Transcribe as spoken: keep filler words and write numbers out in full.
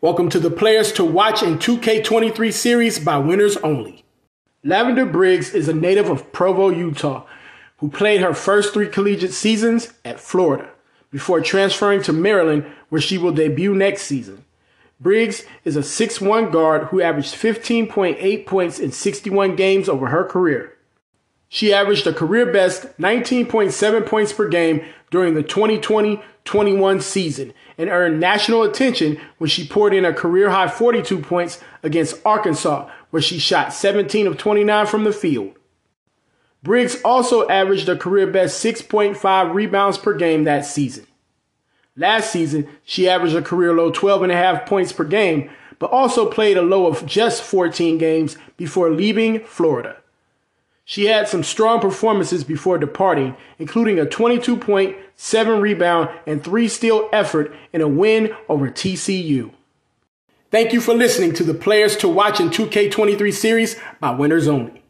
Welcome to the Players to Watch in two K twenty-three series by Winners Only. Lavender Briggs is a native of Provo, Utah, who played her first three collegiate seasons at Florida before transferring to Maryland, where she will debut next season. Briggs is a six foot one guard who averaged fifteen point eight points in sixty-one games over her career. She averaged a career best nineteen point seven points per game during the twenty twenty twenty-one season and earned national attention when she poured in a career-high forty-two points against Arkansas, where she shot seventeen of twenty-nine from the field. Briggs also averaged a career-best six point five rebounds per game that season. Last season, she averaged a career-low twelve point five points per game, but also played a low of just fourteen games before leaving Florida. She had some strong performances before departing, including a twenty-two point seven rebound and three steal effort in a win over T C U. Thank you for listening to the Players to Watch in two K twenty-three series by Winners Only.